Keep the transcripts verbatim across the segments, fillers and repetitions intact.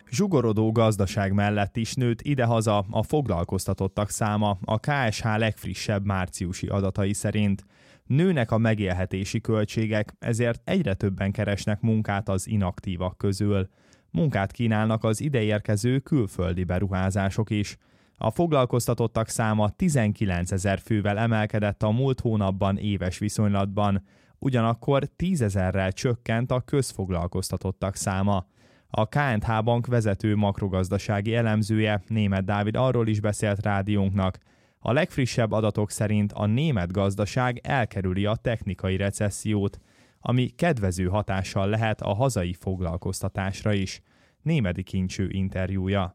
Zsugorodó gazdaság mellett is nőtt idehaza a foglalkoztatottak száma a ká es há legfrissebb márciusi adatai szerint. Nőnek a megélhetési költségek, ezért egyre többen keresnek munkát az inaktívak közül. Munkát kínálnak az ideérkező külföldi beruházások is. A foglalkoztatottak száma tizenkilencezer fővel emelkedett a múlt hónapban éves viszonylatban, ugyanakkor tízezerrel csökkent a közfoglalkoztatottak száma. A ká és há Bank vezető makrogazdasági elemzője, Németh Dávid arról is beszélt rádiónknak. A legfrissebb adatok szerint a német gazdaság elkerüli a technikai recessziót, ami kedvező hatással lehet a hazai foglalkoztatásra is. Németh Kincső interjúja.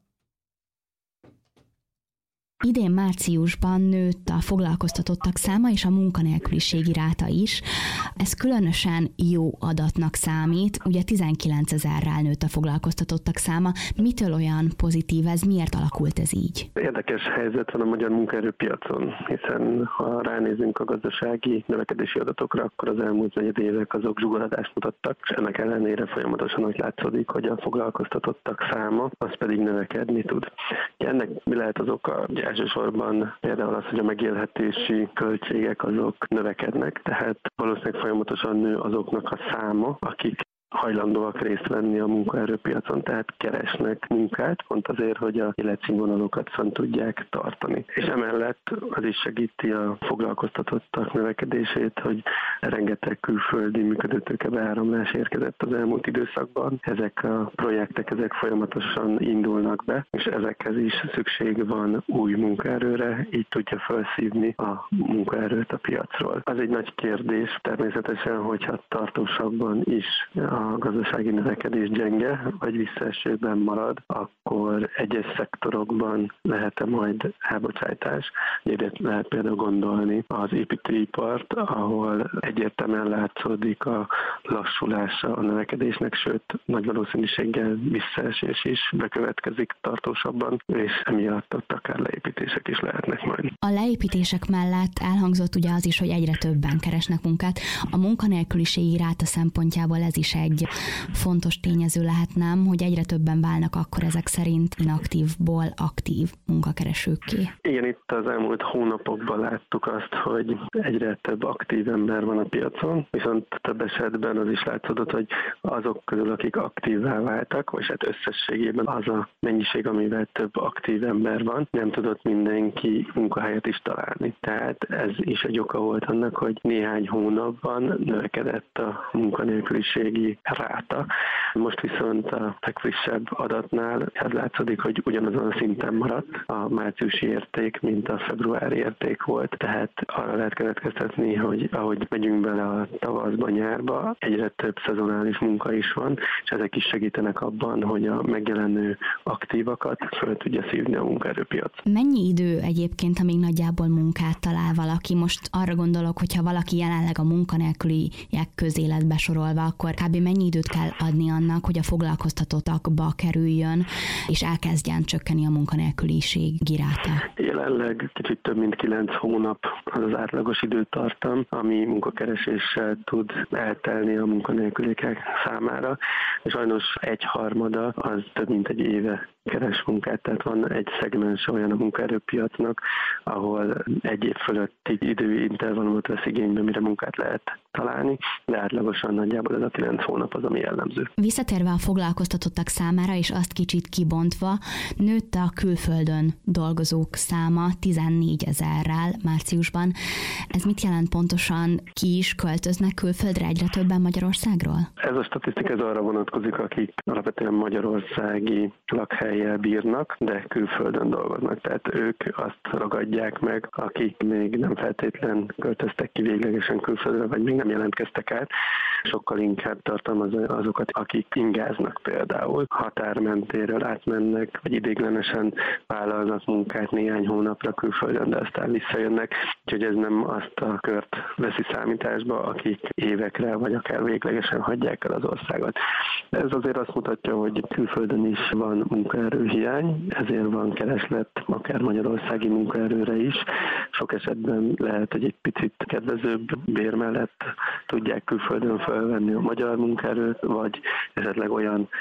Idén márciusban nőtt a foglalkoztatottak száma és a munkanélküliségi ráta is. Ez különösen jó adatnak számít. Ugye tizenkilencezerrel nőtt a foglalkoztatottak száma. Mitől olyan pozitív ez? Miért alakult ez így? Érdekes helyzet van a magyar munkaerőpiacon, hiszen ha ránézünk a gazdasági növekedési adatokra, akkor az elmúlt negyed évek azok zsugorodást mutattak, és ennek ellenére folyamatosan úgy látszódik, hogy a foglalkoztatottak száma az pedig növekedni tud. Ennek mi lehet az oka? Elsősorban például az, hogy a megélhetési költségek azok növekednek, tehát valószínűleg folyamatosan nő azoknak a száma, akik hajlandóak részt venni a munkaerőpiacon, tehát keresnek munkát, pont azért, hogy a életszínvonalokat fent tudják tartani. És emellett az is segíti a foglalkoztatottak növekedését, hogy rengeteg külföldi működőtőke beáramlás érkezett az elmúlt időszakban. Ezek a projektek, ezek folyamatosan indulnak be, és ezekhez is szükség van új munkaerőre, így tudja felszívni a munkaerőt a piacról. Az egy nagy kérdés természetesen, hogyha tartósabban is a a gazdasági növekedés gyenge, vagy visszaesőben marad, akkor egyes szektorokban lehet-e majd elbocsátás. Egyre lehet például gondolni az építőipart, ahol egyértelműen látszódik a lassulása a növekedésnek, sőt, nagy valószínűséggel visszaesés is bekövetkezik tartósabban, és emiatt ott akár leépítések is lehetnek majd. A leépítések mellett elhangzott ugye az is, hogy egyre többen keresnek munkát. A munkanélküliségi ráta szempontjából ez is egy fontos tényező lehet, nem, hogy egyre többen válnak akkor ezek szerint inaktívból aktív munkakeresőkké. Igen, itt az elmúlt hónapokban láttuk azt, hogy egyre több aktív ember van a piacon, viszont több esetben az is látszódott, hogy azok közül, akik aktívvá váltak, vagy hát összességében az a mennyiség, amivel több aktív ember van, nem tudott mindenki munkahelyet is találni. Tehát ez is egy oka volt annak, hogy néhány hónapban növekedett a munkanélküliségi ráta. Most viszont a legfrissebb adatnál ez látszódik, hogy ugyanazon a szinten maradt a márciusi érték, mint a februári érték volt. Tehát arra lehet következtetni, hogy ahogy megyünk bele a tavaszba, nyárba, egyre több szezonális munka is van, és ezek is segítenek abban, hogy a megjelenő aktívakat föl tudja szívni a munkaerőpiac. Mennyi idő egyébként, amíg nagyjából munkát talál valaki? Most arra gondolok, hogyha valaki jelenleg a munkanélküliek közé lett besorolva, akkor kb. Mennyi időt kell adni annak, hogy a foglalkoztatottakba kerüljön, és elkezdjen csökkenni a munkanélküliségi ráta? Jelenleg kicsit több mint kilenc hónap az az átlagos időtartam, ami munkakereséssel tud eltelni a munkanélküliek számára, és sajnos egyharmada az több mint egy éve keres munkát, tehát van egy szegmens olyan a munkaerőpiacnak, ahol egy év fölötti időintervallumot vesz igénybe, mire munkát lehet találni, de átlagosan nagyjából ez a kilenc hónap az, ami jellemző. Visszatérve a foglalkoztatottak számára, és azt kicsit kibontva, nőtt a külföldön dolgozók száma tizennégyezerrel márciusban. Ez mit jelent pontosan? Ki is költöznek külföldre egyre többen Magyarországról? Ez a statisztika ez arra vonatkozik, akik alapvetően magyarországi lakhellyel bírnak, de külföldön dolgoznak. Tehát ők azt ragadják meg, akik még nem feltétlen költöztek ki véglegesen külföldre, vagy még nem jelentkeztek át. Sokkal inkább tartalmazza azokat, akik ingáznak például. Határmentéről átmennek, vagy ideiglenesen vállalnak munkát néhány hónapra külföldön, de aztán visszajönnek. Úgyhogy ez nem azt a kört veszi számításba, akik évekre, vagy akár véglegesen hagyják el az országot. Ez azért azt mutatja, hogy külföldön is van munkaerőhiány, ezért van kereslet akár magyarországi munkaerőre is. Sok esetben lehet, hogy egy picit kedvezőbb bér mellett tudják külföldön felvenni a magyar munkaerőt, vagy esetleg olyan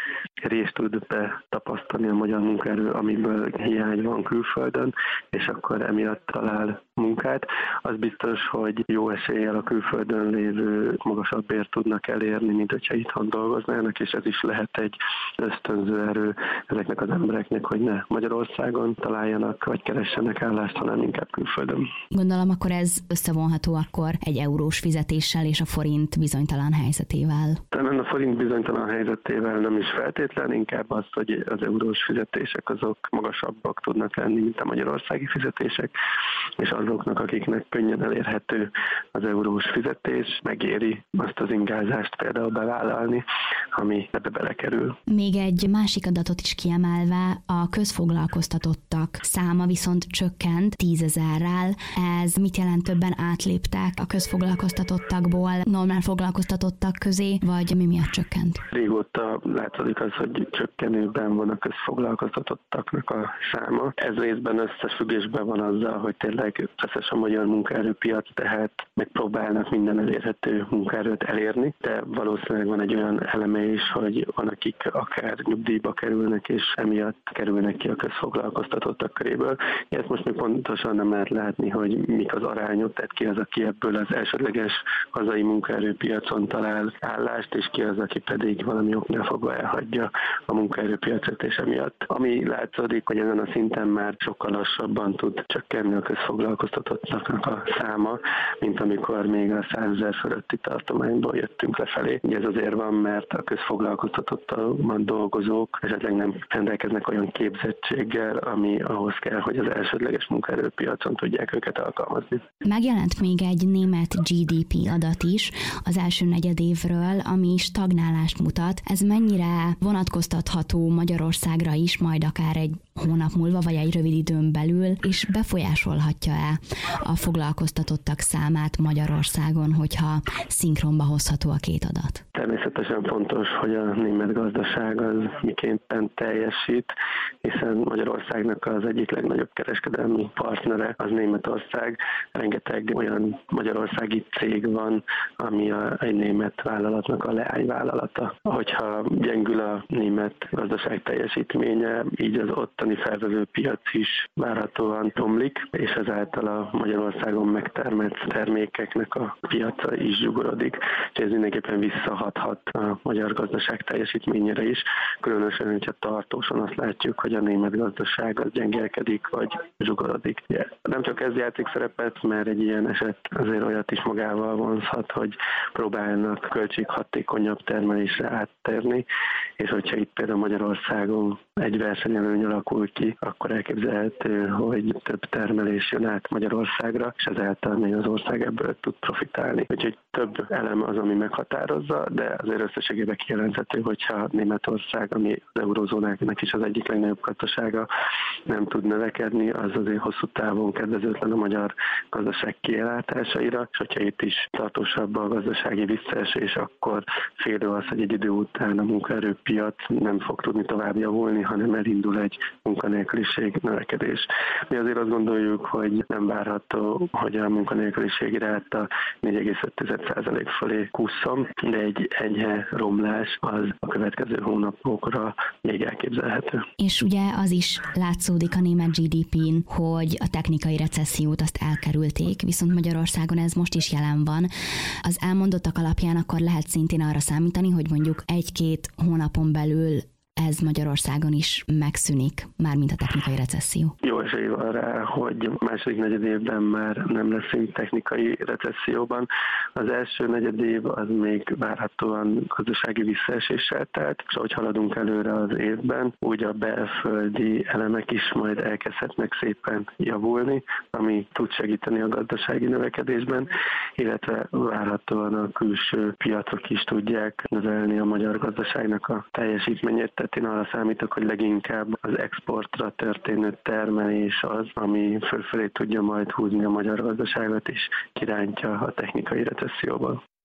részt tud betapasztani a magyar munkaerő, amiből hiány van külföldön, és akkor emiatt talál munkát. Az biztos, hogy jó eséllyel a külföldön lévő magasabb bért tudnak elérni, mint hogyha itthon dolgoznának, és ez is lehet egy ösztönző erő ezeknek az embereknek, hogy ne Magyarországon találjanak, vagy keressenek állást, hanem inkább külföldön. Gondolom, akkor ez összevonható akkor egy eurós fizetéssel és a forint bizonytalan helyzetével. Talán a forint bizonytalan helyzetével nem is feltétlen, inkább az, hogy az eurós fizetések azok magasabbak tudnak lenni, mint a magyarországi fizetések, és azoknak, akiknek könnyen elérhető az eurós fizetés, megéri azt az ingázást például bevállalni, ami ebbe belekerül. Még egy másik adatot is kiemelve, a közfoglalkoztatottak száma viszont csökkent tízezerrel. Ez mit jelent, többen átléptek a közfoglalkoztatottakból normál foglalkoztatottak közé, vagy mi miatt csökkent? Régóta látszik az, hogy csökkenőben van a közfoglalkoztatottaknak a száma. Ez részben összefüggésben van azzal, hogy tényleg feszes a magyar munkaerőpiac, tehát megpróbálnak minden elérhető munkaerőt elérni, de valószínűleg van egy olyan eleme is, hogy van, akik akár nyugdíjba kerülnek, és emiatt kerülnek ki a közfoglalkoztatottak köréből. Ezt most még pontosan nem lehet látni, hogy mik az arányok, tehát ki az, aki ebből az elsődleges hazai munkaerőpiacon talál állást, és ki az, aki pedig valami oknál fogva elhagyja a munkaerőpiacot, és emiatt. Ami látszódik, hogy ezen a szinten már sokkal lassabban tud csökkenni a közfoglalkoztatottaknak a száma, mint amikor még a százezer fölötti tartományból jöttünk lefelé. Ugye ez azért van, mert a közfoglalkoztatottan dolgozók esetleg nem rendelkeznek olyan képzettséggel, ami ahhoz kell, hogy az elsődleges munkaerőpiacon tudják őket alkalmazni. Megjelent még egy német gé dé pé adat is az első negyedévről, ami stagnálást mutat. Ez mennyire vonatkoztatható Magyarországra is, majd akár egy hónap múlva, vagy egy rövid időn belül, és befolyásolhatja-e a foglalkoztatottak számát Magyarországon, hogyha szinkronba hozható a két adat? Természetesen fontos, hogy a német gazdaság az miképpen teljesít, hiszen Magyarországnak az egyik legnagyobb kereskedelmi partnere az Németország. Rengeteg olyan magyarországi cég van, ami a, egy német vállalatnak a leányvállalata. Hogyha gyengül a német gazdaság teljesítménye, így az ottani felvevő piac is várhatóan romlik, és ezáltal a Magyarországon megtermelt termékeknek a piaca is zsugorodik, és ez mindenképpen visszahathat a magyar gazdaság teljesítményére is, különösen, hogyha tartósan azt látjuk, hogy a német gazdaság az gyengelkedik, vagy zsugorodik. Nem csak ez játszik szerepet, mert egy ilyen eset azért olyat is magával vonzhat, hogy próbálnak költséghatékonyabb termelésre áttérni, és hogyha itt például Magyarországon egy versenyelőny alakul ki, akkor elképzelhető, hogy több termelés jön át Magyarországra, és ezáltal még az ország ebből tud profitálni. Úgyhogy több elem az, ami meghatározza, de azért összességében kijelenthető, hogyha Németország, ami az eurózónáknak is az egyik legnagyobb gazdasága, nem tud növekedni, az azért hosszú távon kedvezőtlen a magyar gazdaság kilátásaira, és hogyha itt is tartósabb a gazdasági visszaesés, akkor félő az, hogy egy idő után a munkaerőpiac nem fog tudni tovább javulni, hanem elindul egy munkanélküliség növekedés. Mi azért azt gondoljuk, hogy nem várható, hogy a munkanélküliség ráta négy egész öt százalék fölé kusszon, de egy enyhe romlás az a következő hónapokra még elképzelhető. És ugye az is látszódik a német gé dé pén, hogy a technikai recessziót azt elkerülték, viszont Magyarországon ez most is jelen van. Az elmondottak alapján akkor lehet szintén arra számítani, hogy mondjuk egy-két hónapon belül ez Magyarországon is megszűnik, mármint a technikai recesszió. Jó esély van rá, hogy második negyedévben már nem leszünk technikai recesszióban. Az első negyedév az még várhatóan gazdasági visszaeséssel telt, és ahogy haladunk előre az évben, úgy a belföldi elemek is majd elkezdhetnek szépen javulni, ami tud segíteni a gazdasági növekedésben, illetve várhatóan a külső piacok is tudják növelni a magyar gazdaságnak a teljesítményét. Tehát én arra számítok, hogy leginkább az exportra történő termelés az, ami fölfelé tudja majd húzni a magyar gazdaságot, és kirántja a technikai recesszióból.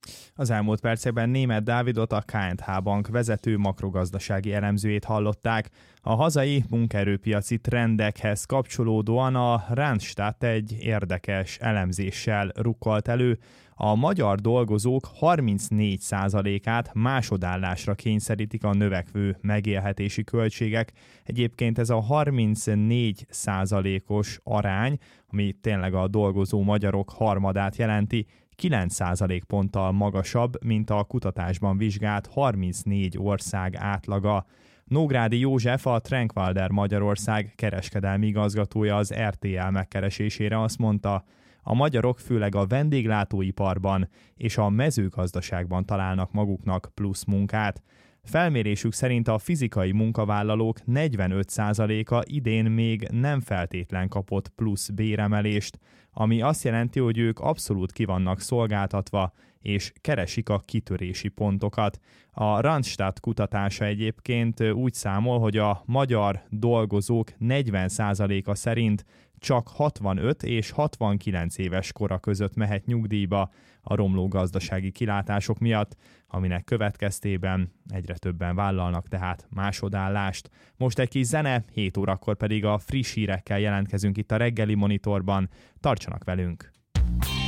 Az elmúlt percekben Németh Dávidot, a ká és há Bank vezető makrogazdasági elemzőjét hallották. A hazai munkaerőpiaci trendekhez kapcsolódóan a Randstad egy érdekes elemzéssel rukkolt elő. A magyar dolgozók harmincnégy százalékát másodállásra kényszerítik a növekvő megélhetési költségek. Egyébként ez a harmincnégy százalékos arány, ami tényleg a dolgozó magyarok harmadát jelenti, kilenc százalékponttal magasabb, mint a kutatásban vizsgált harmincnégy ország átlaga. Nógrádi József, a Trankwalder Magyarország kereskedelmi igazgatója az er té el megkeresésére azt mondta, a magyarok főleg a vendéglátóiparban és a mezőgazdaságban találnak maguknak plusz munkát. Felmérésük szerint a fizikai munkavállalók negyvenöt százaléka idén még nem feltétlen kapott plusz béremelést, ami azt jelenti, hogy ők abszolút ki vannak szolgáltatva, és keresik a kitörési pontokat. A Randstad kutatása egyébként úgy számol, hogy a magyar dolgozók negyven százaléka szerint csak hatvanöt és hatvankilenc éves kora között mehet nyugdíjba a romló gazdasági kilátások miatt, aminek következtében egyre többen vállalnak tehát másodállást. Most egy kis zene, hét órakor pedig a friss hírekkel jelentkezünk itt a reggeli monitorban. Tartsanak velünk!